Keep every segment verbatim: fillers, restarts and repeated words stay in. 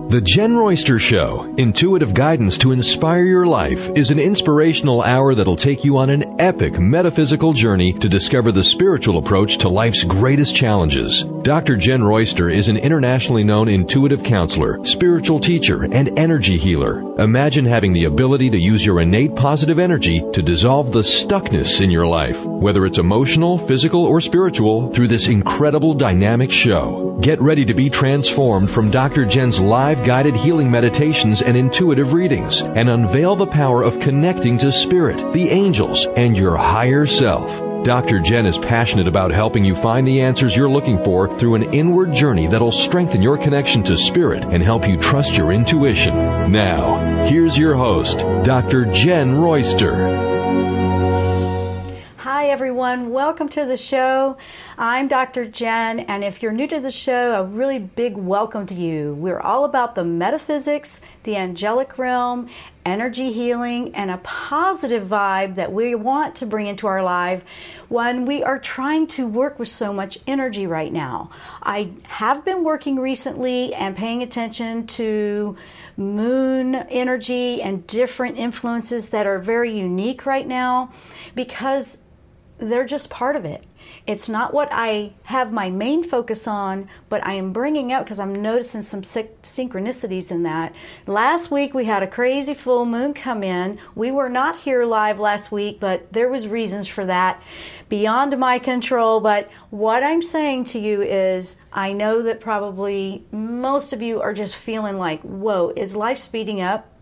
The Jen Royster Show, intuitive guidance to inspire your life, is an inspirational hour that'll take you on an epic metaphysical journey to discover the spiritual approach to life's greatest challenges. Doctor Jen Royster is an internationally known intuitive counselor, spiritual teacher, and energy healer. Imagine having the ability to use your innate positive energy to dissolve the stuckness in your life, whether it's emotional, physical, or spiritual, through this incredible dynamic show. Get ready to be transformed from Doctor Jen's live guided healing meditations and intuitive readings, and unveil the power of connecting to spirit, the angels, and your higher self. Doctor Jen is passionate about helping you find the answers you're looking for through an inward journey that'll strengthen your connection to spirit and help you trust your intuition. Now, here's your host, Doctor Jen Royster. Hi everyone, welcome to the show. I'm Doctor Jen, and if you're new to the show, a really big welcome to you. We're all about the metaphysics, the angelic realm, energy healing, and a positive vibe that we want to bring into our life when we are trying to work with so much energy right now. I have been working recently and paying attention to moon energy and different influences that are very unique right now because they're just part of it. It's not what I have my main focus on, but I am bringing up because I'm noticing some synchronicities in that. Last week we had a crazy full moon come in. We were not here live last week, but there was reasons for that beyond my control. But what I'm saying to you is I know that probably most of you are just feeling like, whoa, is life speeding up?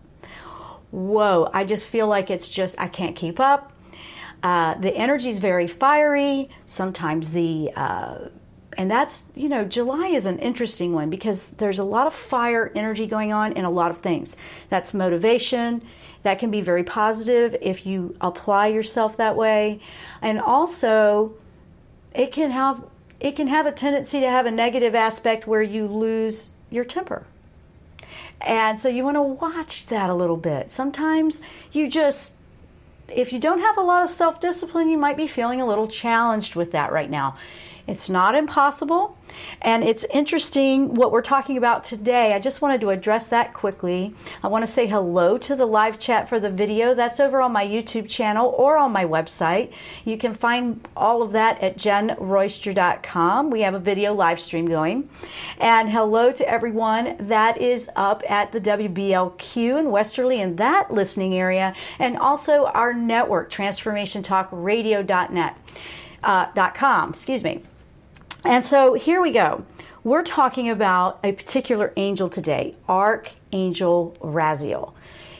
Whoa, I just feel like it's just, I can't keep up. Uh, the energy is very fiery. Sometimes the, uh, and that's, you know, July is an interesting one because there's a lot of fire energy going on in a lot of things. That's motivation. That can be very positive if you apply yourself that way. And also, it can have, it can have a tendency to have a negative aspect where you lose your temper. And so you want to watch that a little bit. Sometimes you just, if you don't have a lot of self-discipline, you might be feeling a little challenged with that right now. It's not impossible, and it's interesting what we're talking about today. I just wanted to address that quickly. I want to say hello to the live chat for the video. That's over on my YouTube channel or on my website. You can find all of that at jen royster dot com. We have a video live stream going. And hello to everyone that is up at the W B L Q in Westerly in that listening area, and also our network, transformation talk radio dot net, uh, dot com, excuse me. And so here we go. We're talking about a particular angel today, Archangel Raziel.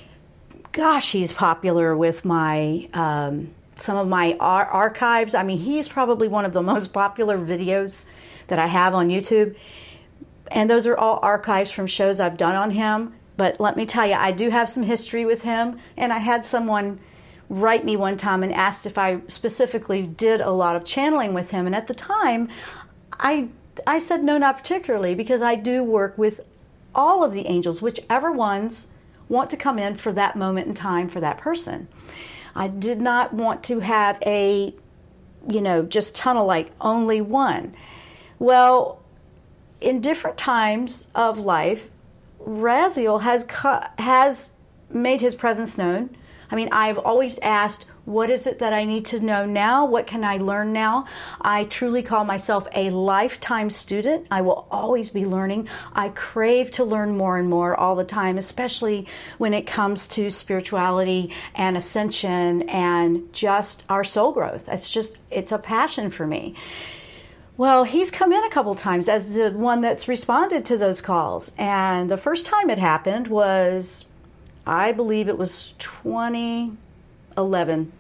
Gosh, he's popular with my um, some of my ar- archives. I mean, he's probably one of the most popular videos that I have on YouTube. And those are all archives from shows I've done on him. But let me tell you, I do have some history with him. And I had someone write me one time and asked if I specifically did a lot of channeling with him. And at the time, I I said no, not particularly, because I do work with all of the angels, whichever ones want to come in for that moment in time for that person. I did not want to have a, you know, just tunnel like only one. Well, in different times of life, Raziel has has made his presence known. I mean, I've always asked, what is it that I need to know now? What can I learn now? I truly call myself a lifetime student. I will always be learning. I crave to learn more and more all the time, especially when it comes to spirituality and ascension and just our soul growth. It's just, it's a passion for me. Well, he's come in a couple times as the one that's responded to those calls. And the first time it happened was, I believe it was twenty eleven.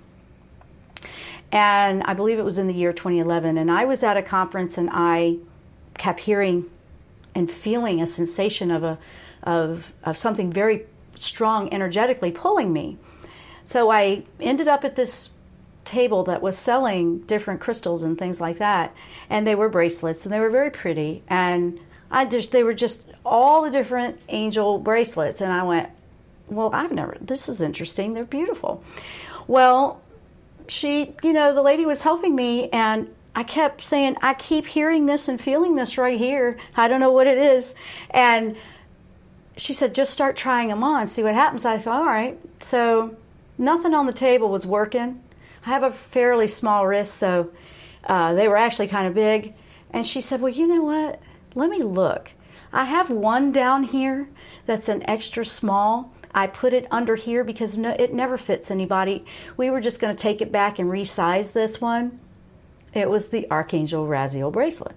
And I believe it was in the year twenty eleven. And I was at a conference and I kept hearing and feeling a sensation of a of of something very strong energetically pulling me. So I ended up at this table that was selling different crystals and things like that. And they were bracelets and they were very pretty. And I just they were just all the different angel bracelets. And I went, well, I've never, this is interesting. They're beautiful. Well, she, you know, the lady was helping me and I kept saying, I keep hearing this and feeling this right here. I don't know what it is. And she said, just start trying them on, see what happens. I go, all right. So nothing on the table was working. I have a fairly small wrist, so uh, they were actually kind of big. And she said, well, you know what? Let me look. I have one down here that's an extra small. I put it under here because no, it never fits anybody. We were just going to take it back and resize this one. It was the Archangel Raziel bracelet.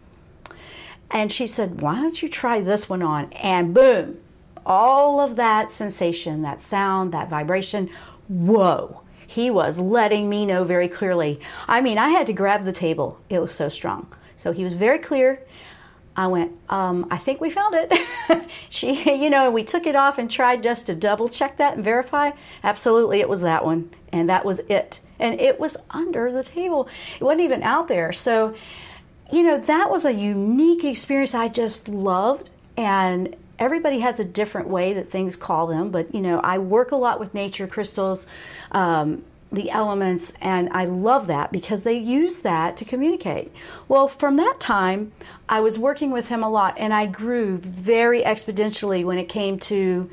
And she said, why don't you try this one on? And boom, all of that sensation, that sound, that vibration, whoa. He was letting me know very clearly. I mean, I had to grab the table. It was so strong. So he was very clear. I went, um, I think we found it. she, you know, we took it off and tried just to double check that and verify. Absolutely, it was that one. And that was it. And it was under the table. It wasn't even out there. So, you know, that was a unique experience I just loved. And everybody has a different way that things call them. But, you know, I work a lot with nature crystals, um, the elements, and I love that because they use that to communicate. Well, from that time, I was working with him a lot, and I grew very exponentially when it came to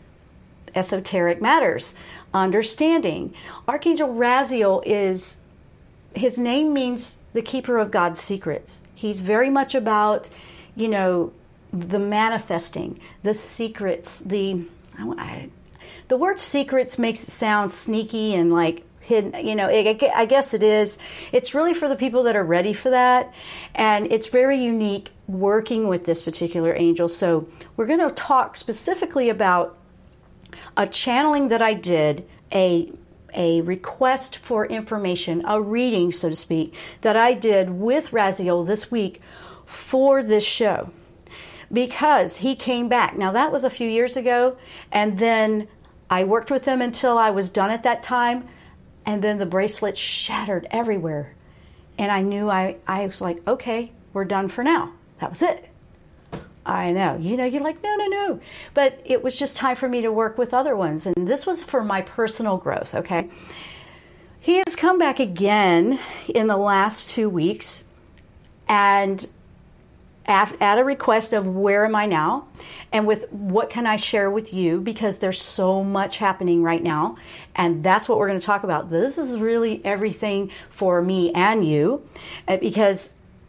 esoteric matters, understanding. Archangel Raziel is, his name means the keeper of God's secrets. He's very much about, you know, the manifesting, the secrets, the, I, I, the word secrets makes it sound sneaky and like hidden, you know, it, I guess it is. It's really for the people that are ready for that. And it's very unique working with this particular angel. So we're going to talk specifically about a channeling that I did, a a request for information, a reading, so to speak, that I did with Raziel this week for this show. Because he came back. Now, that was a few years ago, and then I worked with him until I was done at that time, and then the bracelet shattered everywhere. And I knew, I, I was like, okay, we're done for now. That was it. I know. You know, you're like, no, no, no. But it was just time for me to work with other ones. And this was for my personal growth, okay? He has come back again in the last two weeks. And at, at a request of where am I now? And with what can I share with you? Because there's so much happening right now. And that's what we're going to talk about. This is really everything for me and you. Because,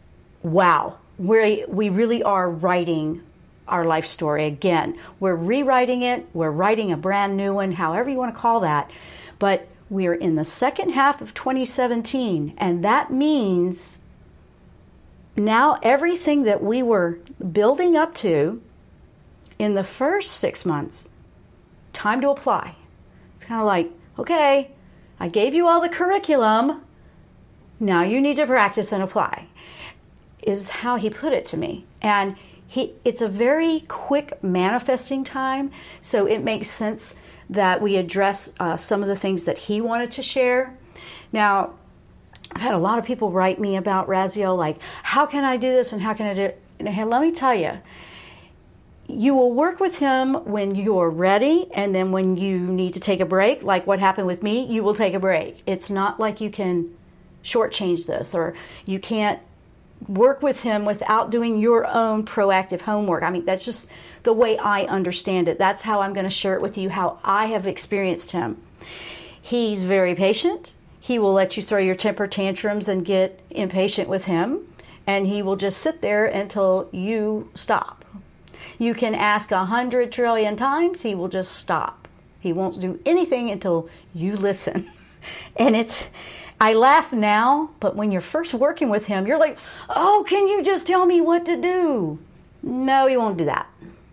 wow. We we really are writing our life story again. We're rewriting it. We're writing a brand new one, however you want to call that. But we're in the second half of twenty seventeen, and that means now everything that we were building up to in the first six months, time to apply. It's kind of like, okay, I gave you all the curriculum. Now you need to practice and apply. Is how he put it to me. And he it's a very quick manifesting time, so it makes sense that we address uh, some of the things that he wanted to share. Now, I've had a lot of people write me about Raziel, like, how can I do this and how can I do it? And let me tell you, you will work with him when you're ready, and then when you need to take a break, like what happened with me, you will take a break. It's not like you can shortchange this, or you can't work with him without doing your own proactive homework. I mean, that's just the way I understand it. That's how I'm going to share it with you, how I have experienced him. He's very patient. He will let you throw your temper tantrums and get impatient with him, and he will just sit there until you stop. You can ask a hundred trillion times, he will just stop. He won't do anything until you listen. And it's, I laugh now, but when you're first working with him, you're like, oh, can you just tell me what to do? No, he won't do that.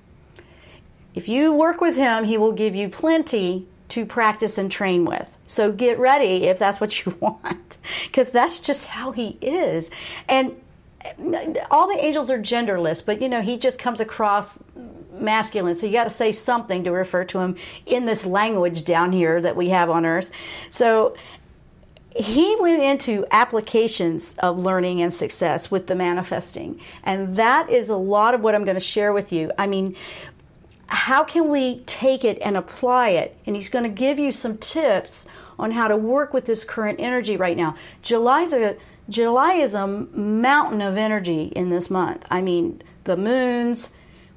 If you work with him, he will give you plenty to practice and train with. So get ready if that's what you want, because that's just how he is. And all the angels are genderless, but you know, he just comes across masculine, so you got to say something to refer to him in this language down here that we have on earth. So he went into applications of learning and success with the manifesting, and that is a lot of what I'm going to share with you. I mean, how can we take it and apply it? And he's going to give you some tips on how to work with this current energy right now. July's a July is a mountain of energy in this month. I mean, the moons,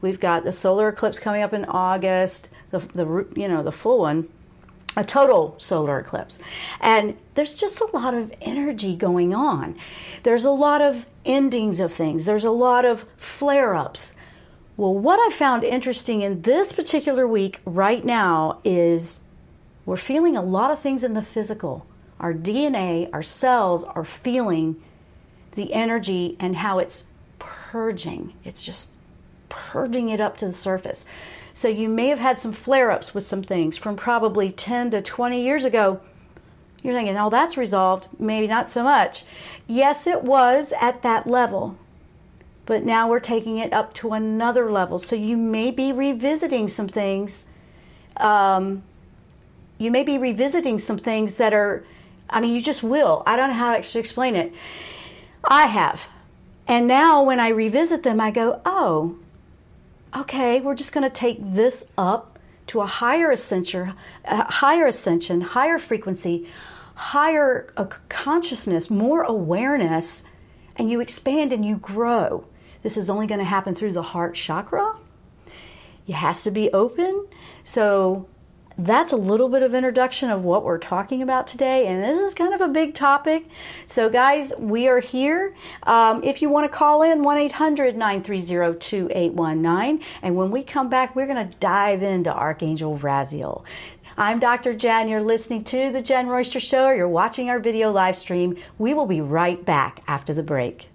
We've got the solar eclipse coming up in August, the, the you know, the full one, a total solar eclipse. And there's just a lot of energy going on. There's a lot of endings of things. There's a lot of flare-ups. Well, what I found interesting in this particular week right now is we're feeling a lot of things in the physical. Our D N A, our cells are feeling the energy and how it's purging. It's just purging it up to the surface. So you may have had some flare-ups with some things from probably ten to twenty years ago. You're thinking, oh, that's resolved. Maybe not so much. Yes, it was at that level. But now we're taking it up to another level. So you may be revisiting some things. Um, you may be revisiting some things that are, I mean, you just will. I don't know how to explain it. I have. And now when I revisit them, I go, oh, okay, we're just going to take this up to a higher ascension, a higher ascension, higher frequency, higher uh, consciousness, more awareness, and you expand and you grow. This is only going to happen through the heart chakra. It has to be open. So that's a little bit of introduction of what we're talking about today. And this is kind of a big topic. So guys, we are here. Um, if you want to call in, one eight hundred nine three zero two eight one nine. And when we come back, we're going to dive into Archangel Raziel. I'm Doctor Jen. You're listening to The Jen Royster Show. Or you're watching our video live stream. We will be right back after the break.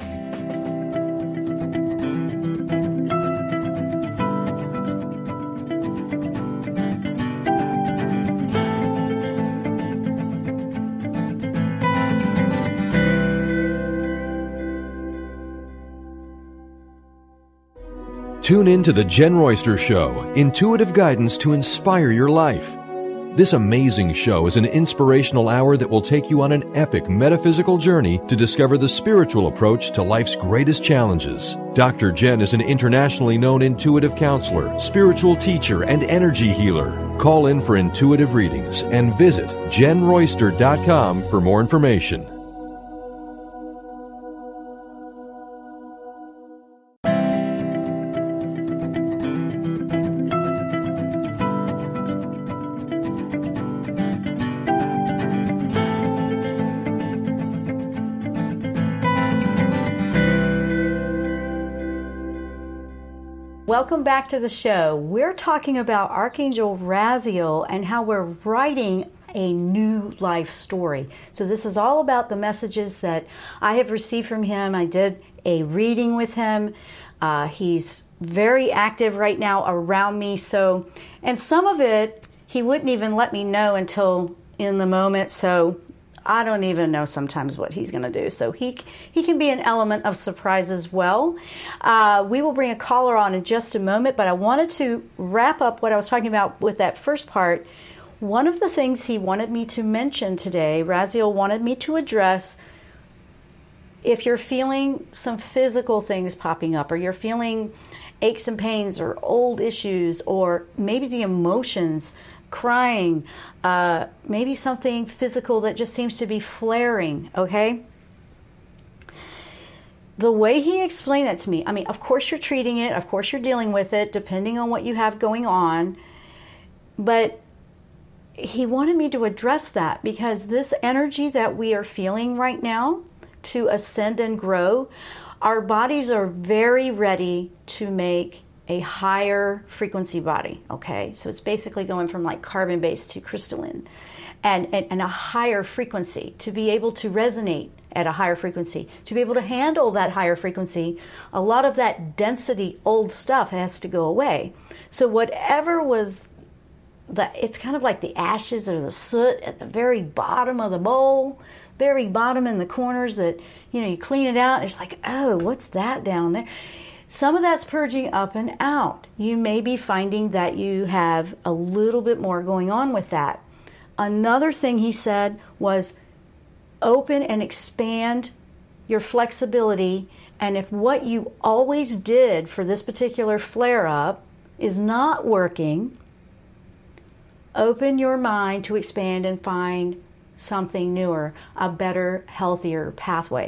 Tune in to The Jen Royster Show, intuitive guidance to inspire your life. This amazing show is an inspirational hour that will take you on an epic metaphysical journey to discover the spiritual approach to life's greatest challenges. Doctor Jen is an internationally known intuitive counselor, spiritual teacher, and energy healer. Call in for intuitive readings and visit jen royster dot com for more information. Welcome back to the show. We're talking about Archangel Raziel and how we're writing a new life story. So this is all about the messages that I have received from him. I did a reading with him. Uh, he's very active right now around me. So, and some of it, he wouldn't even let me know until in the moment. So I don't even know sometimes what he's going to do. So he he can be an element of surprise as well. Uh, we will bring a caller on in just a moment, but I wanted to wrap up what I was talking about with that first part. One of the things he wanted me to mention today, Raziel wanted me to address, if you're feeling some physical things popping up, or you're feeling aches and pains or old issues, or maybe the emotions, crying, uh, maybe something physical that just seems to be flaring, okay? The way he explained that to me, I mean, of course you're treating it, of course you're dealing with it, depending on what you have going on, but he wanted me to address that because this energy that we are feeling right now to ascend and grow, our bodies are very ready to make a higher frequency body, okay? So it's basically going from like carbon-based to crystalline and, and, and a higher frequency to be able to resonate at a higher frequency. To be able to handle that higher frequency, a lot of that density old stuff has to go away. So whatever was, the, it's kind of like the ashes or the soot at the very bottom of the bowl, very bottom in the corners that, you know, you clean it out and it's like, oh, what's that down there? Some of that's purging up and out. You may be finding that you have a little bit more going on with that. Another thing he said was open and expand your flexibility. And if what you always did for this particular flare-up is not working, open your mind to expand and find something newer, a better, healthier pathway.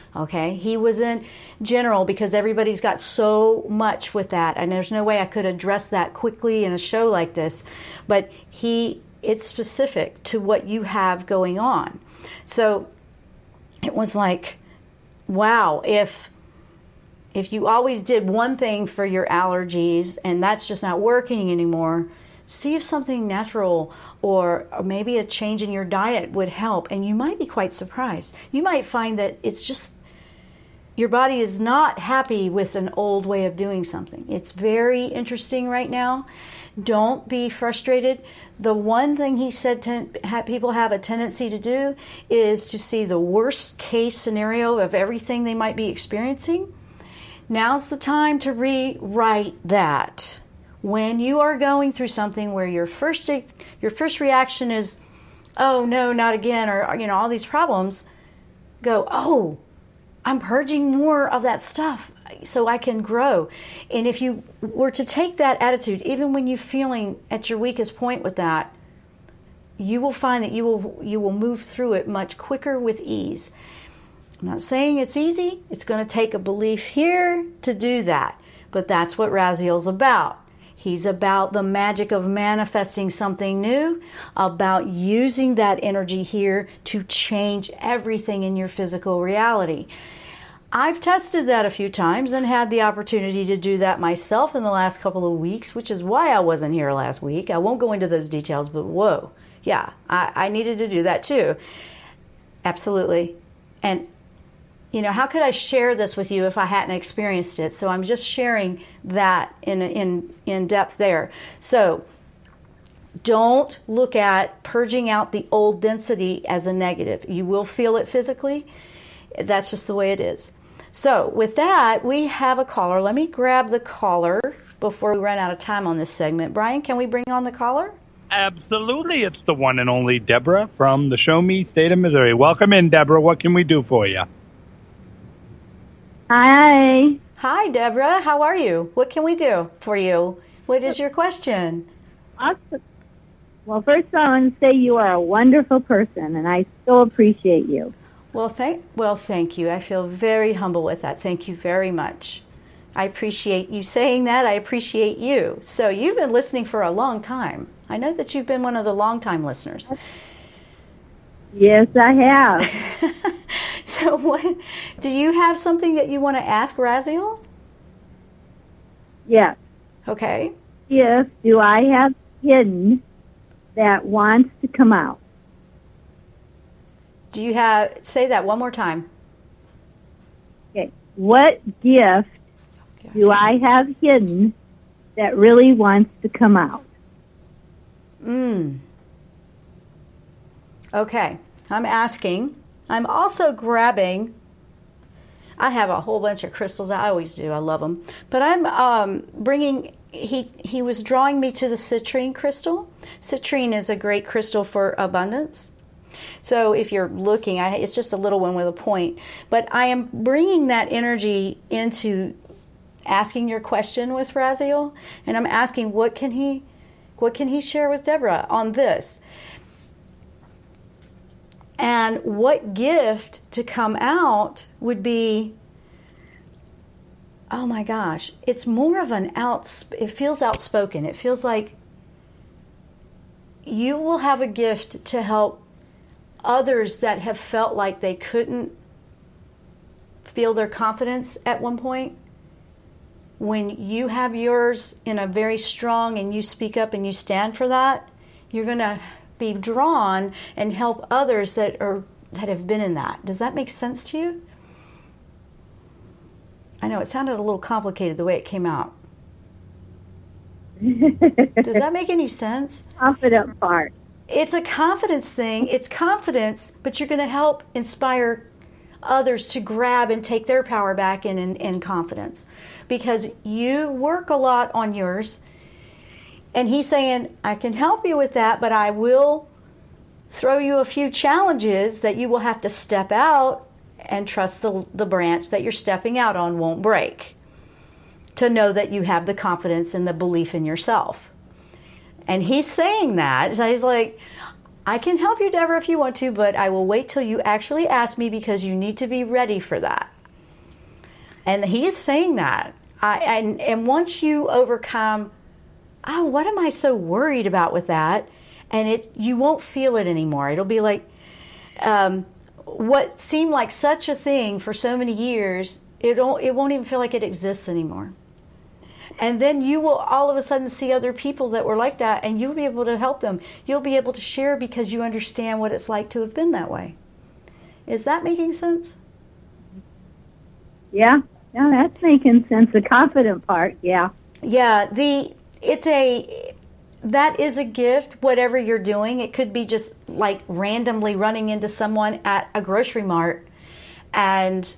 Okay, he wasn't general because everybody's got so much with that, and there's no way I could address that quickly in a show like this. But he, it's specific to what you have going on. So it was like, wow, if if you always did one thing for your allergies and that's just not working anymore, see if something natural or, or maybe a change in your diet would help, and you might be quite surprised. You might find that it's just your body is not happy with an old way of doing something. It's very interesting right now. Don't be frustrated. The one thing he said to have, people have a tendency to do is to see the worst case scenario of everything they might be experiencing. Now's the time to rewrite that. When you are going through something where your first your first reaction is, oh no, not again, or you know, all these problems, go, oh, I'm purging more of that stuff so I can grow. And if you were to take that attitude, even when you're feeling at your weakest point with that, you will find that you will you will move through it much quicker with ease. I'm not saying it's easy. It's going to take a belief here to do that. But that's what Raziel's about. He's about the magic of manifesting something new, about using that energy here to change everything in your physical reality. I've tested that a few times and had the opportunity to do that myself in the last couple of weeks, which is why I wasn't here last week. I won't go into those details, but whoa, yeah, I, I needed to do that too. Absolutely. And you know, how could I share this with you if I hadn't experienced it? So I'm just sharing that in in in depth there. So don't look at purging out the old density as a negative. You will feel it physically. That's just the way it is. So with that, we have a caller. Let me grab the caller before we run out of time on this segment. Brian, can we bring on the caller? Absolutely. It's the one and only Deborah from the Show Me State of Missouri. Welcome in, Deborah. What can we do for you? Hi. Hi, Deborah. How are you? What can we do for you? What is your question? Awesome. Well, first of all, I want to say you are a wonderful person, and I so appreciate you. Well, thank well, thank you. I feel very humble with that. Thank you very much. I appreciate you saying that. I appreciate you. So you've been listening for a long time. I know that you've been one of the long-time listeners. Yes, I have. So what, do you have something that you want to ask Raziel? Yes. Okay. If do I have hidden that wants to come out? Do you have, say that one more time. Okay. What gift okay. do I have hidden that really wants to come out? Mm. Okay. I'm asking. I'm also grabbing, I have a whole bunch of crystals. I always do. I love them. But I'm um, bringing, he, he was drawing me to the citrine crystal. Citrine is a great crystal for abundance. So if you're looking, I, it's just a little one with a point. But I am bringing that energy into asking your question with Raziel. And I'm asking, what can he, what can he share with Deborah on this? And what gift to come out would be, oh my gosh, it's more of an out, it feels outspoken. It feels like you will have a gift to help others that have felt like they couldn't feel their confidence at one point. When you have yours in a very strong and you speak up and you stand for that, you're going to be drawn and help others that are that have been in that. Does that make sense to you? I know it sounded a little complicated the way it came out. Does that make any sense? Confident part. It's a confidence thing. It's confidence, but you're going to help inspire others to grab and take their power back in, in, in confidence. Because you work a lot on yours. And he's saying, I can help you with that, but I will throw you a few challenges that you will have to step out and trust the, the branch that you're stepping out on won't break. To know that you have the confidence and the belief in yourself. And he's saying that. And he's like, I can help you, Deborah, if you want to, but I will wait till you actually ask me because you need to be ready for that. And he is saying that. I, and, and once you overcome, oh, what am I so worried about with that? And it, you won't feel it anymore. It'll be like um, what seemed like such a thing for so many years, it won't, it won't even feel like it exists anymore. And then you will all of a sudden see other people that were like that, and you'll be able to help them. You'll be able to share because you understand what it's like to have been that way. Is that making sense? Yeah, yeah, that's making sense. The confident part, yeah. Yeah, the it's a that is a gift. Whatever you're doing, it could be just like randomly running into someone at a grocery mart, and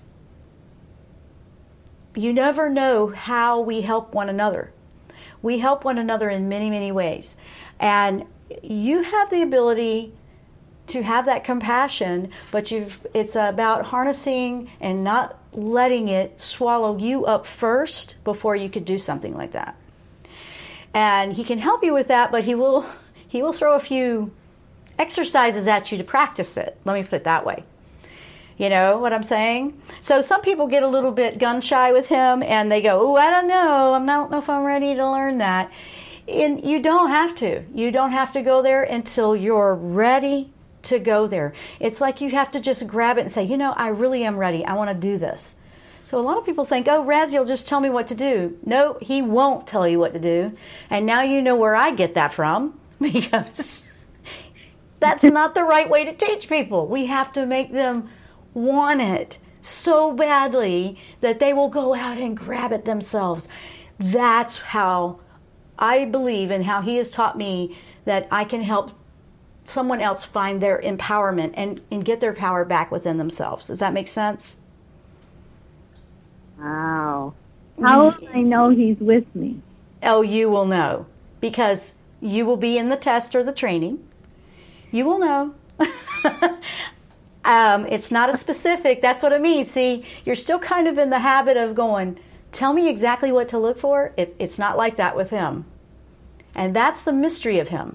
you never know how we help one another. We help one another in many, many ways. And you have the ability to have that compassion, but you've it's about harnessing and not letting it swallow you up first before you could do something like that. And he can help you with that, but he will he will throw a few exercises at you to practice it. Let me put it that way. You know what I'm saying? So some people get a little bit gun shy with him and they go, oh, I don't know. I don't know if I'm ready to learn that. And you don't have to. You don't have to go there until you're ready to go there. It's like you have to just grab it and say, you know, I really am ready. I want to do this. So a lot of people think, oh, Razzie will just tell me what to do. No, he won't tell you what to do. And now you know where I get that from, because that's not the right way to teach people. We have to make them want it so badly that they will go out and grab it themselves. That's how I believe, and how he has taught me that I can help someone else find their empowerment and, and get their power back within themselves. Does that make sense? Wow. How will I know he's with me? Oh, you will know, because you will be in the test or the training. You will know. Um, it's not a specific, that's what it means. See, you're still kind of in the habit of going, tell me exactly what to look for. It, it's not like that with him. And that's the mystery of him.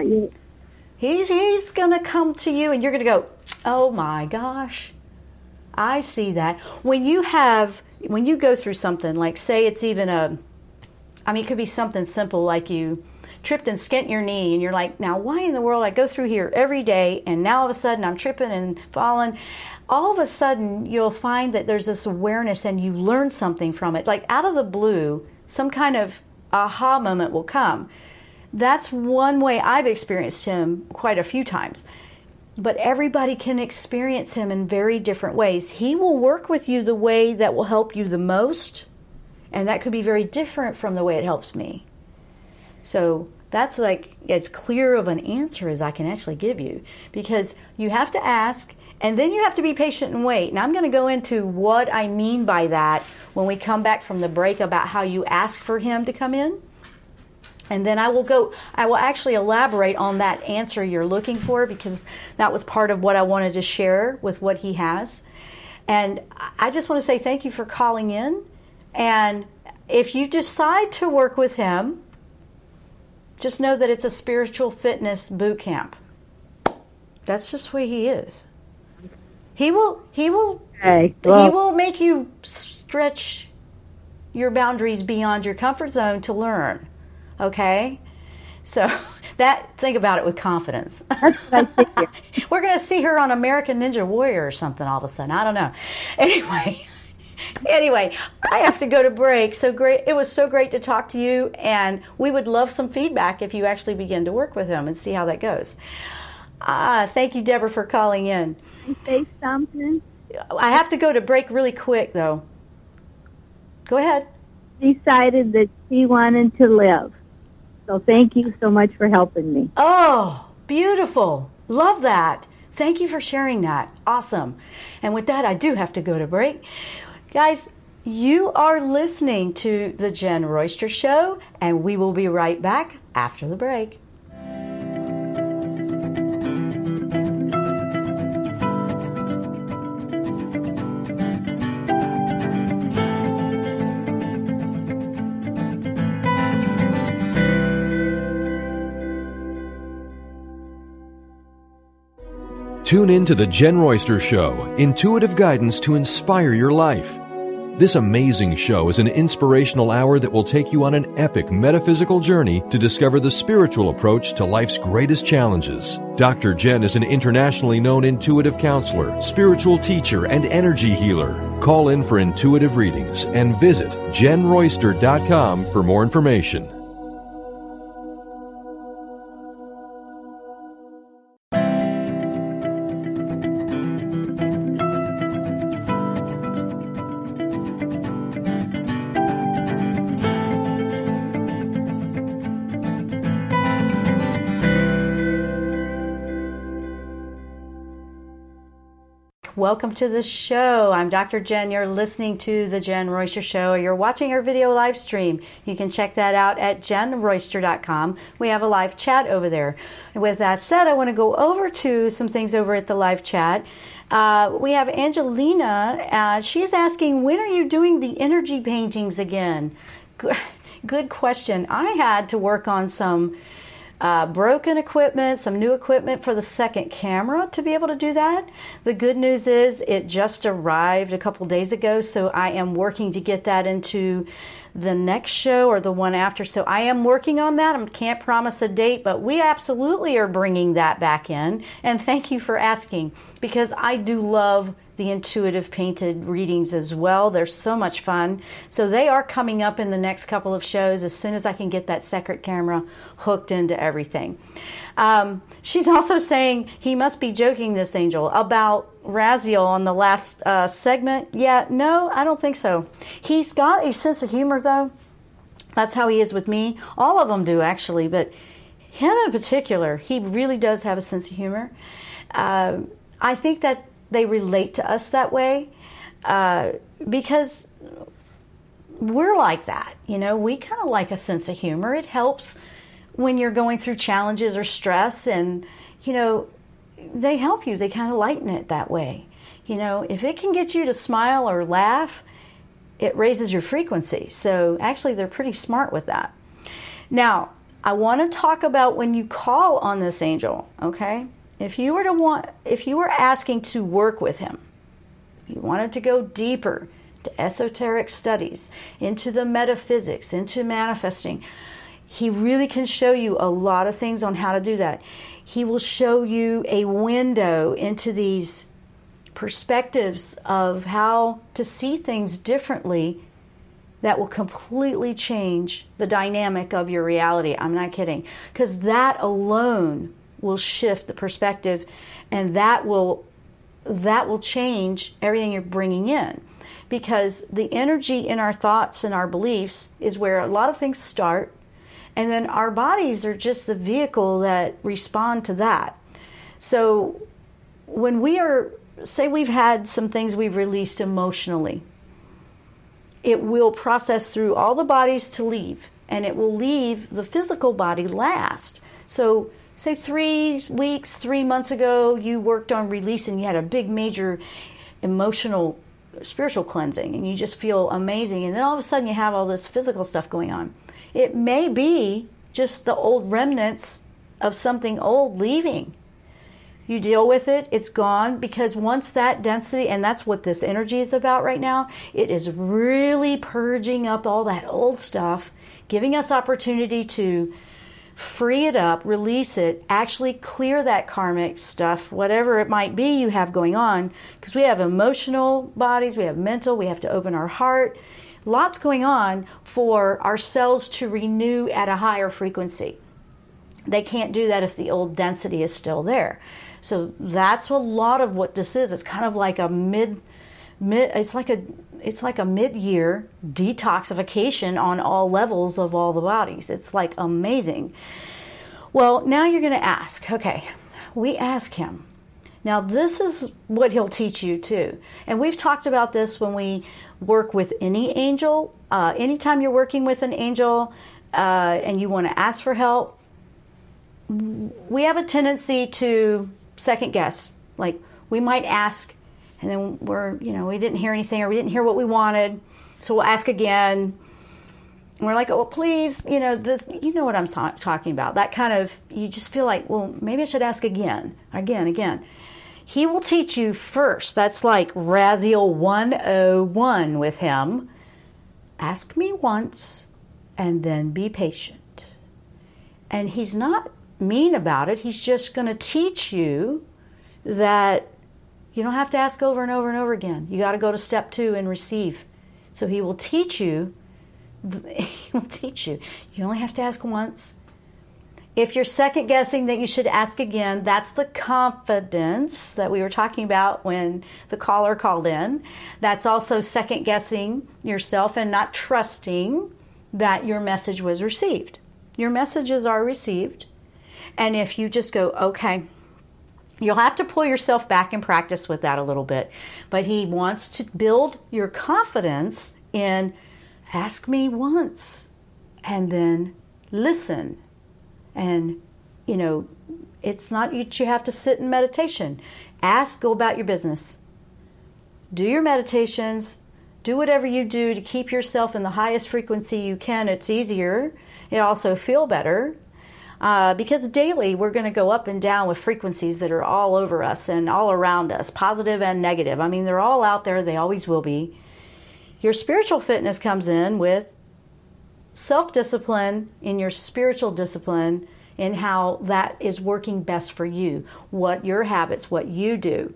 He's, he's going to come to you and you're going to go, oh my gosh, I see that. When you have, when you go through something, like say it's even a, I mean, it could be something simple like you tripped and skint your knee and you're like, now why in the world I go through here every day and now all of a sudden I'm tripping and falling. All of a sudden you'll find that there's this awareness and you learn something from it. Like out of the blue, some kind of aha moment will come. That's one way I've experienced him quite a few times. But everybody can experience him in very different ways. He will work with you the way that will help you the most, and that could be very different from the way it helps me. So that's like as clear of an answer as I can actually give you, because you have to ask and then you have to be patient and wait. And I'm going to go into what I mean by that when we come back from the break about how you ask for him to come in. And then I will go, I will actually elaborate on that answer you're looking for, because that was part of what I wanted to share with what he has. And I just want to say thank you for calling in. And if you decide to work with him, just know that it's a spiritual fitness boot camp. That's just the way he is. He will, he will, okay, well, he will make you stretch your boundaries beyond your comfort zone to learn. Okay? So that, think about it with confidence. That's what I figured. We're going to see her on American Ninja Warrior or something all of a sudden. I don't know. Anyway. Anyway, I have to go to break. So great. It was so great to talk to you, and we would love some feedback if you actually begin to work with him and see how that goes. Ah, thank you, Deborah, for calling in. Can I say something? I have to go to break really quick, though. Go ahead. Decided that she wanted to live. So thank you so much for helping me. Oh, beautiful. Love that. Thank you for sharing that. Awesome. And with that, I do have to go to break. Guys, you are listening to The Jen Royster Show, and we will be right back after the break. Tune in to The Jen Royster Show, intuitive guidance to inspire your life. This amazing show is an inspirational hour that will take you on an epic metaphysical journey to discover the spiritual approach to life's greatest challenges. Doctor Jen is an internationally known intuitive counselor, spiritual teacher, and energy healer. Call in for intuitive readings and visit jen royster dot com for more information. Welcome to the show. I'm Doctor Jen. You're listening to The Jen Royster Show, or you're watching our video live stream. You can check that out at jen royster dot com. We have a live chat over there. And with that said, I want to go over to some things over at the live chat. Uh, we have Angelina. Uh, she's asking, when are you doing the energy paintings again? Good, good question. I had to work on some Uh, broken equipment, some new equipment for the second camera to be able to do that. The good news is it just arrived a couple days ago, so I am working to get that into the next show or the one after. So I am working on that. I can't promise a date, but we absolutely are bringing that back in. And thank you for asking, because I do love the intuitive painted readings as well. They're so much fun. So they are coming up in the next couple of shows as soon as I can get that second camera hooked into everything. Um, she's also saying he must be joking, this angel, about Raziel on the last uh, segment. Yeah, no, I don't think so. He's got a sense of humor, though. That's how he is with me. All of them do, actually, but him in particular, he really does have a sense of humor. Uh, I think that they relate to us that way uh, because we're like that. You know, we kind of like a sense of humor. It helps when you're going through challenges or stress, and, you know, they help you. They kind of lighten it that way. You know, if it can get you to smile or laugh, it raises your frequency. So actually, they're pretty smart with that. Now, I want to talk about when you call on this angel, okay? If you were to want, if you were asking to work with him, you wanted to go deeper to esoteric studies, into the metaphysics, into manifesting, he really can show you a lot of things on how to do that. He will show you a window into these perspectives of how to see things differently that will completely change the dynamic of your reality. I'm not kidding. Because that alone will shift the perspective, and that will that will change everything you're bringing in. Because the energy in our thoughts and our beliefs is where a lot of things start, and then our bodies are just the vehicle that respond to that. So when we are, say we've had some things we've released emotionally, it will process through all the bodies to leave, and it will leave the physical body last. So say three weeks, three months ago, you worked on releasing, you had a big major emotional, spiritual cleansing, and you just feel amazing, and then all of a sudden you have all this physical stuff going on. It may be just the old remnants of something old leaving. You deal with it, it's gone, because once that density, and that's what this energy is about right now, it is really purging up all that old stuff, giving us opportunity to free it up, release it, actually clear that karmic stuff, whatever it might be you have going on, because we have emotional bodies, we have mental, we have to open our heart. Lots going on for our cells to renew at a higher frequency. They can't do that if the old density is still there. So that's a lot of what this is. It's kind of like a mid, mid it's like a it's like a mid-year detoxification on all levels of all the bodies. It's like amazing. Well, now you're going to ask, okay, we ask him. Now this is what he'll teach you too. And we've talked about this when we work with any angel. Uh, anytime you're working with an angel uh, and you want to ask for help, we have a tendency to second guess. Like, we might ask, and then we're, you know, we didn't hear anything, or we didn't hear what we wanted, so we'll ask again. And we're like, oh, please, you know, this, you know what I'm talking about. That kind of, you just feel like, well, maybe I should ask again, again, again. He will teach you first. That's like Raziel one oh one with him. Ask me once and then be patient. And he's not mean about it. He's just going to teach you that you don't have to ask over and over and over again. You got to go to step two and receive. So he will teach you. He will teach you. You only have to ask once. If you're second guessing that you should ask again, that's the confidence that we were talking about when the caller called in. That's also second guessing yourself and not trusting that your message was received. Your messages are received. And if you just go, okay, you'll have to pull yourself back and practice with that a little bit. But he wants to build your confidence in ask me once and then listen. And, you know, it's not that you have to sit in meditation. Ask, go about your business. Do your meditations. Do whatever you do to keep yourself in the highest frequency you can. It's easier. It also feel better. Uh, because daily we're going to go up and down with frequencies that are all over us and all around us, positive and negative. I mean, they're all out there. They always will be. Your spiritual fitness comes in with self-discipline in your spiritual discipline and how that is working best for you, what your habits, what you do.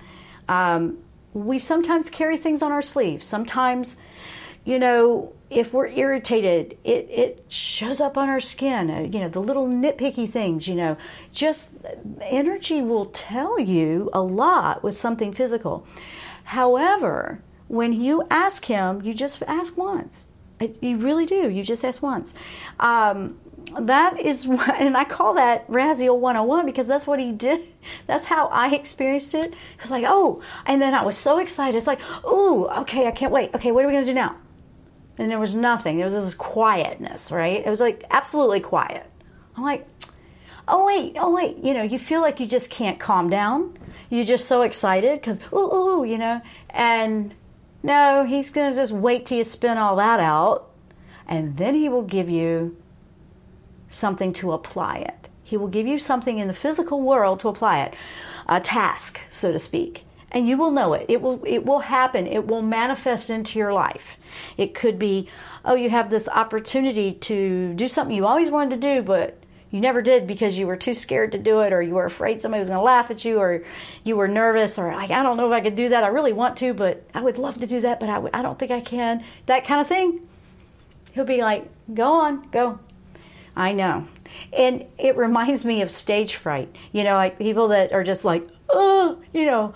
Um, we sometimes carry things on our sleeves. Sometimes, you know, if we're irritated, it, it shows up on our skin, uh, you know, the little nitpicky things, you know, just energy will tell you a lot with something physical. However, when you ask him, you just ask once. You really do. You just ask once. Um, that is, and I call that Raziel one oh one because that's what he did. That's how I experienced it. It was like, oh, and then I was so excited. It's like, oh, okay, I can't wait. Okay, what are we going to do now? And there was nothing. There was this quietness, right? It was like absolutely quiet. I'm like, oh, wait, oh, wait. You know, you feel like you just can't calm down. You're just so excited because, ooh, ooh, you know, and no, he's going to just wait till you spin all that out, and then he will give you something to apply it. He will give you something in the physical world to apply it, a task, so to speak, and you will know it. It will it will happen. It will manifest into your life. It could be, oh, you have this opportunity to do something you always wanted to do, but you never did because you were too scared to do it, or you were afraid somebody was going to laugh at you, or you were nervous, or I don't know if I could do that. I really want to, but I would love to do that, but I, I don't think I can. That kind of thing. He'll be like, go on, go. I know. And it reminds me of stage fright. You know, like people that are just like, oh, you know.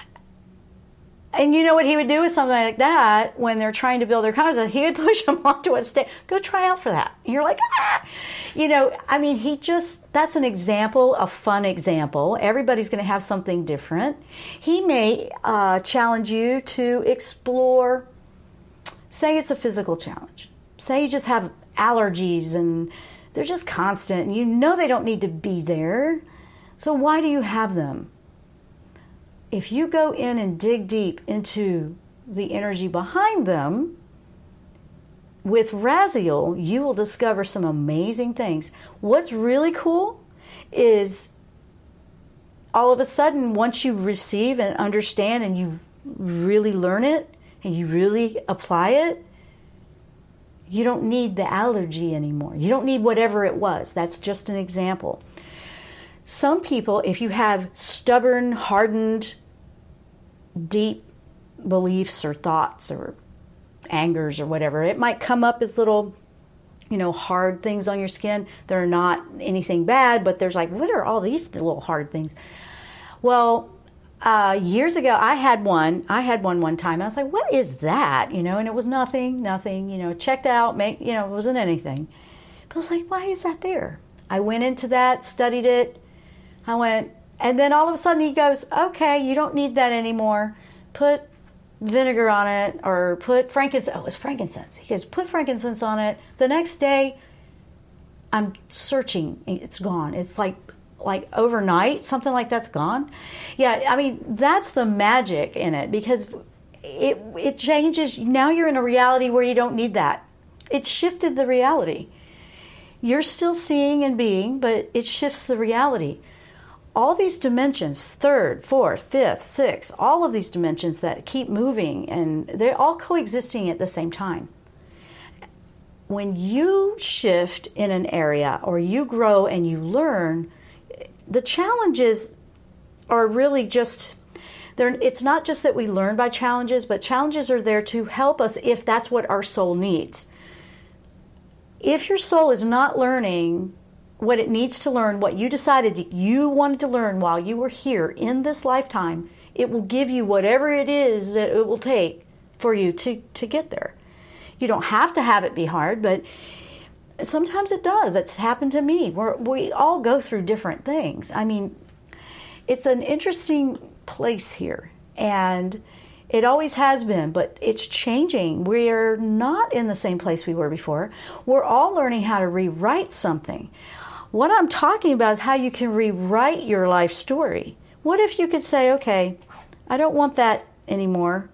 And you know what he would do with something like that when they're trying to build their confidence? He would push them onto a stage. Go try out for that. And you're like, ah! You know, I mean, he just, that's an example, a fun example. Everybody's going to have something different. He may uh, challenge you to explore, say it's a physical challenge. Say you just have allergies and they're just constant and you know they don't need to be there. So why do you have them? If you go in and dig deep into the energy behind them, with Raziel, you will discover some amazing things. What's really cool is all of a sudden, once you receive and understand and you really learn it and you really apply it, you don't need the allergy anymore. You don't need whatever it was. That's just an example. Some people, if you have stubborn, hardened, deep beliefs or thoughts or angers or whatever, it might come up as little, you know, hard things on your skin. They're not anything bad, but there's like, what are all these little hard things? Well, uh, years ago, I had one. I had one one time. I was like, what is that? You know, and it was nothing, nothing, you know, checked out, make, you know, it wasn't anything. But I was like, why is that there? I went into that, studied it. I went, and then all of a sudden he goes, okay, you don't need that anymore. Put vinegar on it or put frankincense. Oh, it's frankincense. He goes, put frankincense on it. The next day, I'm searching. It's gone. It's like like overnight, something like that's gone. Yeah, I mean, that's the magic in it because it it changes. Now you're in a reality where you don't need that. It shifted the reality. You're still seeing and being, but it shifts the reality. all these dimensions, third, fourth, fifth, sixth, all of these dimensions that keep moving, and they're all coexisting at the same time. When you shift in an area or you grow and you learn, the challenges are really just, they're, it's not just that we learn by challenges, but challenges are there to help us if that's what our soul needs. If your soul is not learning what it needs to learn, what you decided you wanted to learn while you were here in this lifetime, it will give you whatever it is that it will take for you to, to get there. You don't have to have it be hard, but sometimes it does. It's happened to me. We're, we all go through different things. I mean, it's an interesting place here, and it always has been, but it's changing. We're not in the same place we were before. We're all learning how to rewrite something. What I'm talking about is how you can rewrite your life story. What if you could say, okay, I don't want that anymore.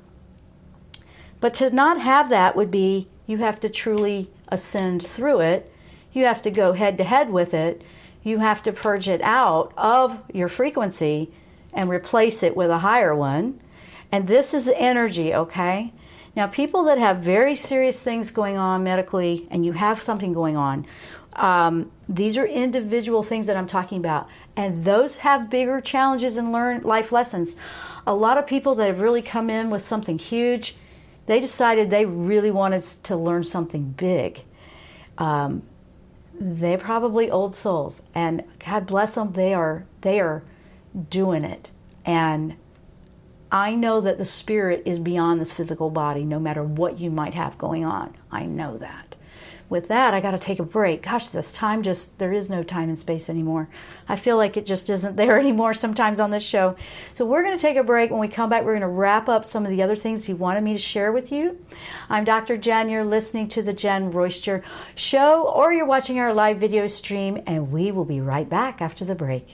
But to not have that would be you have to truly ascend through it. You have to go head to head with it. You have to purge it out of your frequency and replace it with a higher one. And this is energy, okay? Now, people that have very serious things going on medically, and you have something going on, um, these are individual things that I'm talking about. And those have bigger challenges and learn life lessons. A lot of people that have really come in with something huge, they decided they really wanted to learn something big. Um, they're probably old souls, and God bless them, they are they are doing it. And I know that the spirit is beyond this physical body, no matter what you might have going on. I know that. With that, I got to take a break. Gosh, this time just, there is no time and space anymore. I feel like it just isn't there anymore sometimes on this show. So we're going to take a break. When we come back, we're going to wrap up some of the other things he wanted me to share with you. I'm Doctor Jen. You're listening to the Jen Royster Show, or you're watching our live video stream, and we will be right back after the break.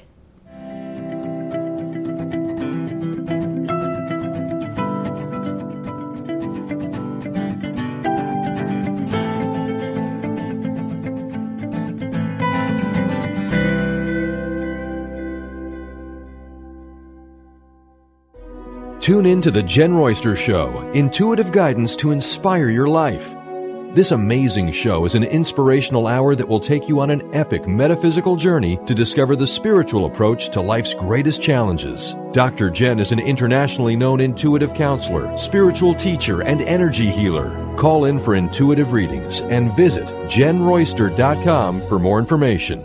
Tune in to the Jen Royster Show, intuitive guidance to inspire your life. This amazing show is an inspirational hour that will take you on an epic metaphysical journey to discover the spiritual approach to life's greatest challenges. Doctor Jen is an internationally known intuitive counselor, spiritual teacher, and energy healer. Call in for intuitive readings and visit jen royster dot com for more information.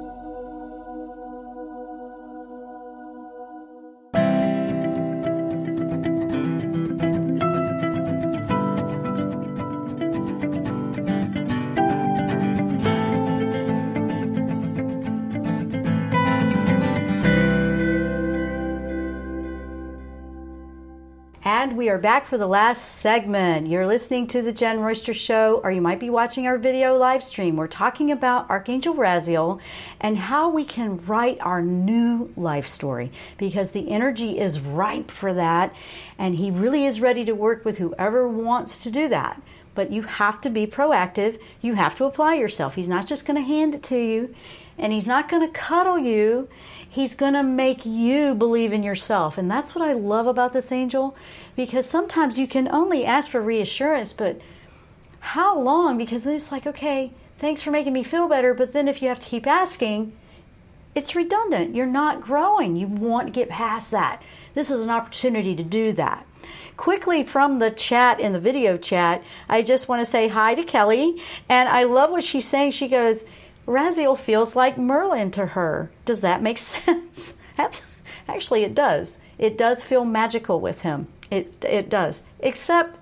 And we are back for the last segment. You're listening to the Jen Royster Show, or you might be watching our video live stream. We're talking about Archangel Raziel and how we can write our new life story, because the energy is ripe for that, and he really is ready to work with whoever wants to do that. But you have to be proactive. You have to apply yourself. He's not just going to hand it to you, and he's not going to cuddle you. He's going to make you believe in yourself. And that's what I love about this angel, because sometimes you can only ask for reassurance, but how long? Because then it's like, okay, thanks for making me feel better, but then if you have to keep asking, it's redundant. You're not growing. You want to get past that. This is an opportunity to do that. Quickly from the chat, in the video chat, I just want to say hi to Kelly, and I love what she's saying. She goes, Raziel feels like Merlin to her. Does that make sense? Actually, it does. It does feel magical with him. It it does. Except,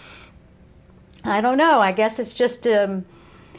I don't know. I guess it's just um,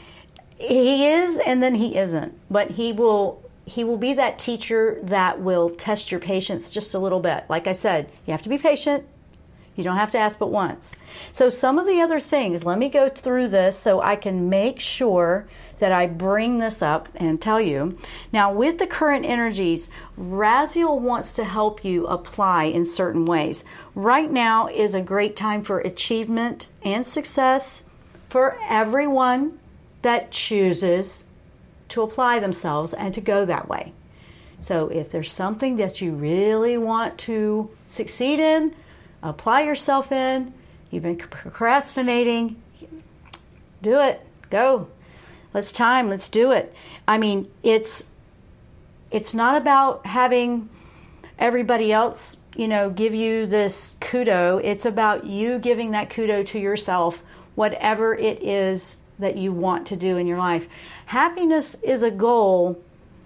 he is, and then he isn't. But he will he will be that teacher that will test your patience just a little bit. Like I said, you have to be patient. You don't have to ask but once. So some of the other things, let me go through this so I can make sure that I bring this up and tell you. Now, with the current energies, Raziel wants to help you apply in certain ways. Right now is a great time for achievement and success for everyone that chooses to apply themselves and to go that way. So if there's something that you really want to succeed in, apply yourself in, you've been procrastinating, do it. Go. Let's time. Let's do it. I mean, it's it's not about having everybody else, you know, give you this kudo. It's about you giving that kudo to yourself, whatever it is that you want to do in your life. Happiness is a goal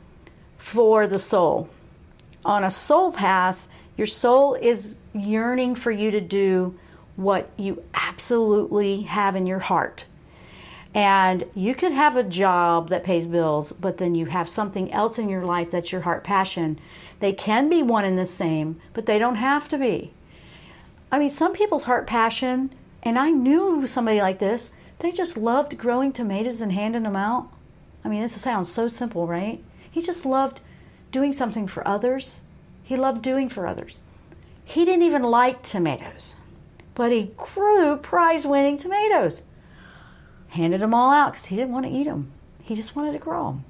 for the soul. On a soul path, your soul is yearning for you to do what you absolutely have in your heart. And you could have a job that pays bills, but then you have something else in your life that's your heart passion. They can be one and the same, but they don't have to be. I mean, some people's heart passion, and I knew somebody like this, they just loved growing tomatoes and handing them out. I mean, this sounds so simple, right? He just loved doing something for others. He loved doing for others. He didn't even like tomatoes, but he grew prize-winning tomatoes. Handed them all out because he didn't want to eat them. He just wanted to grow them.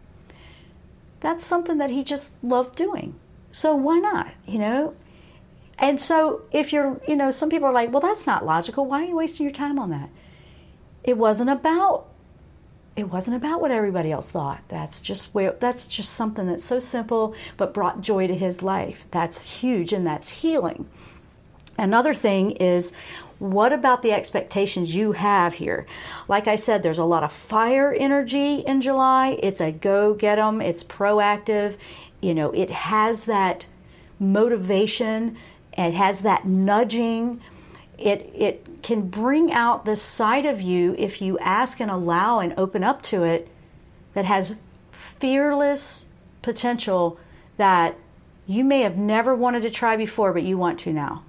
That's something that he just loved doing. So why not, you know? And so if you're, you know, some people are like, well, that's not logical. Why are you wasting your time on that? It wasn't about, it wasn't about what everybody else thought. That's just where, that's just something that's so simple but brought joy to his life. That's huge, and that's healing. Another thing is, what about the expectations you have here? Like I said, there's a lot of fire energy in July. It's a go get 'em. It's proactive. You know, it has that motivation. It has that nudging. It it can bring out the side of you, if you ask and allow and open up to it, that has fearless potential that you may have never wanted to try before, but you want to now.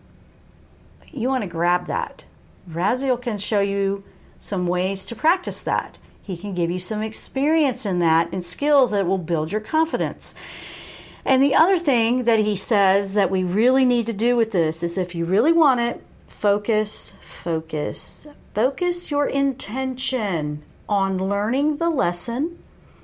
You want to grab that. Raziel can show you some ways to practice that. He can give you some experience in that and skills that will build your confidence. And the other thing that he says that we really need to do with this is, if you really want it, focus, focus, focus your intention on learning the lesson,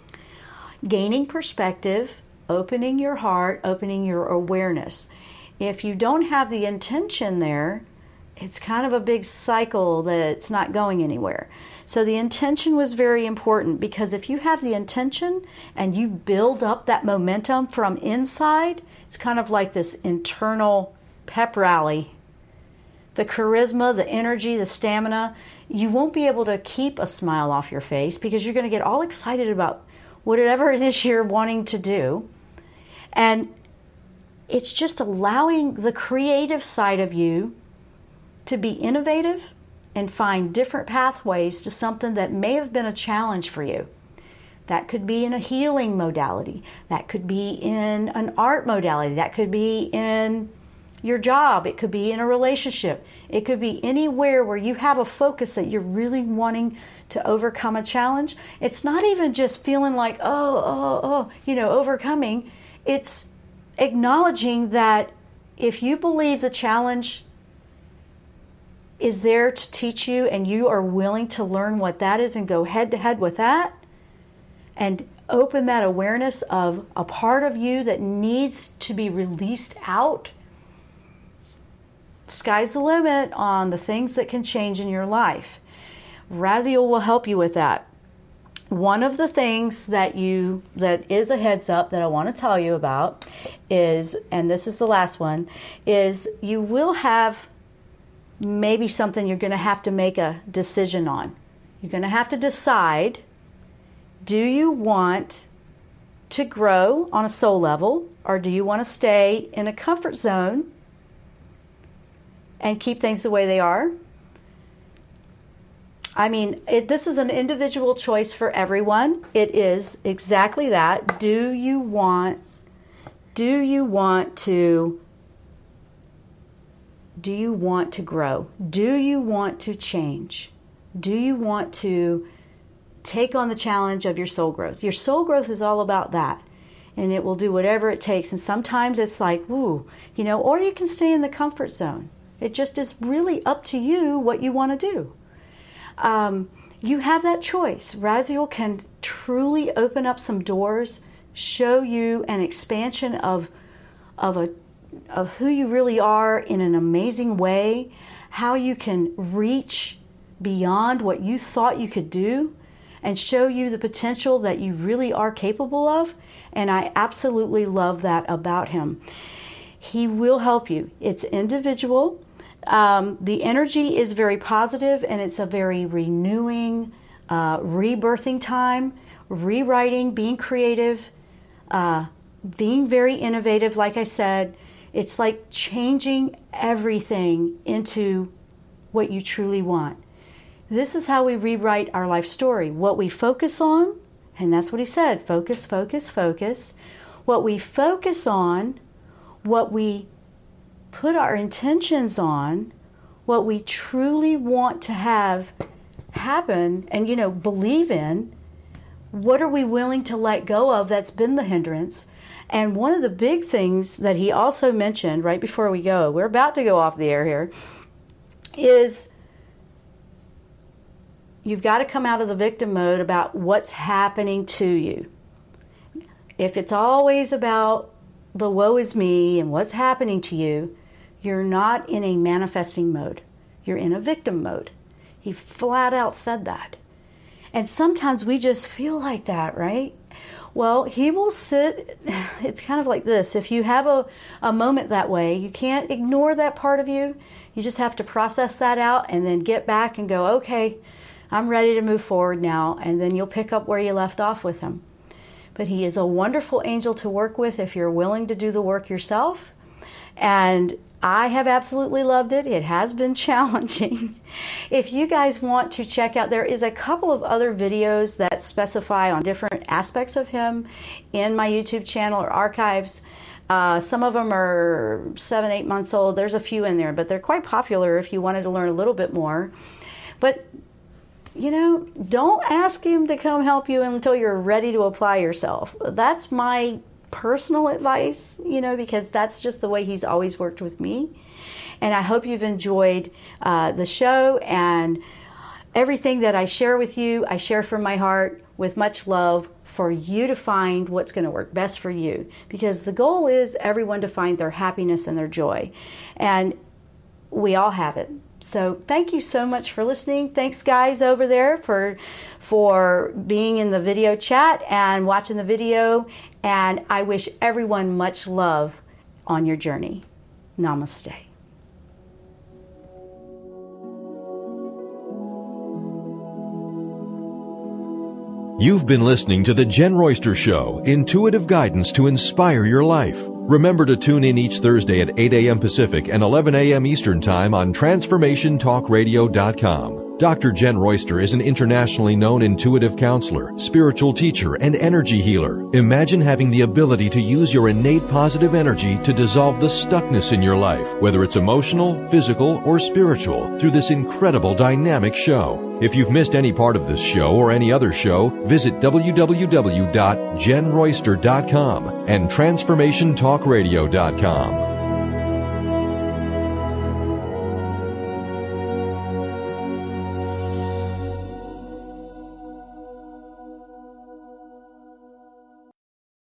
gaining perspective, opening your heart, opening your awareness. If you don't have the intention there, it's kind of a big cycle that's not going anywhere. So the intention was very important, because if you have the intention and you build up that momentum from inside, it's kind of like this internal pep rally. The charisma, the energy, the stamina, you won't be able to keep a smile off your face because you're going to get all excited about whatever it is you're wanting to do. And it's just allowing the creative side of you to be innovative and find different pathways to something that may have been a challenge for you. That could be in a healing modality. That could be in an art modality. That could be in your job. It could be in a relationship. It could be anywhere where you have a focus that you're really wanting to overcome a challenge. It's not even just feeling like, oh, oh, oh, you know, overcoming. It's acknowledging that if you believe the challenge is there to teach you and you are willing to learn what that is and go head to head with that and open that awareness of a part of you that needs to be released out, sky's the limit on the things that can change in your life. Raziel will help you with that. One of the things that you that is a heads up that I want to tell you about is, and this is the last one, is you will have maybe something you're going to have to make a decision on. You're going to have to decide, do you want to grow on a soul level, or do you want to stay in a comfort zone and keep things the way they are? I mean, it, this is an individual choice for everyone. It is exactly that. Do you want, do you want to, do you want to grow? Do you want to change? Do you want to take on the challenge of your soul growth? Your soul growth is all about that. And it will do whatever it takes. And sometimes it's like, woo, you know, or you can stay in the comfort zone. It just is really up to you what you want to do. Um, you have that choice. Raziel can truly open up some doors, show you an expansion of of a of who you really are in an amazing way, how you can reach beyond what you thought you could do, and show you the potential that you really are capable of. And I absolutely love that about him. He will help you. It's individual. Um, the energy is very positive, and it's a very renewing, uh, rebirthing time, rewriting, being creative, uh, being very innovative. Like I said, it's like changing everything into what you truly want. This is how we rewrite our life story. What we focus on, and that's what he said, focus, focus, focus. What we focus on, what we put our intentions on, what we truly want to have happen and, you know, believe in, what are we willing to let go of that's been the hindrance? And one of the big things that he also mentioned right before we go, we're about to go off the air here, is you've got to come out of the victim mode about what's happening to you. If it's always about the woe is me and what's happening to you, you're not in a manifesting mode. You're in a victim mode. He flat out said that. And sometimes we just feel like that, right? Well, he will sit, it's kind of like this. If you have a, a moment that way, you can't ignore that part of you. You just have to process that out and then get back and go, okay, I'm ready to move forward now. And then you'll pick up where you left off with him. But he is a wonderful angel to work with if you're willing to do the work yourself. And I have absolutely loved it. It has been challenging. If you guys want to check out, there is a couple of other videos that specify on different aspects of him in my YouTube channel or archives. Uh, some of them are seven, eight months old. There's a few in there, but they're quite popular if you wanted to learn a little bit more. But, you know, don't ask him to come help you until you're ready to apply yourself. That's my personal advice, you know, because that's just the way he's always worked with me. And I hope you've enjoyed uh, the show, and everything that I share with you, I share from my heart with much love for you to find what's going to work best for you, because the goal is everyone to find their happiness and their joy, and we all have it. So thank you so much for listening. Thanks, guys, over there for for being in the video chat and watching the video. And I wish everyone much love on your journey. Namaste. You've been listening to The Jen Royster Show, intuitive guidance to inspire your life. Remember to tune in each Thursday at eight a.m. Pacific and eleven a.m. Eastern Time on Transformation Talk Radio dot com. Doctor Jen Royster is an internationally known intuitive counselor, spiritual teacher, and energy healer. Imagine having the ability to use your innate positive energy to dissolve the stuckness in your life, whether it's emotional, physical, or spiritual, through this incredible dynamic show. If you've missed any part of this show or any other show, visit w w w dot jen royster dot com and Transformation Talk Radio dot com.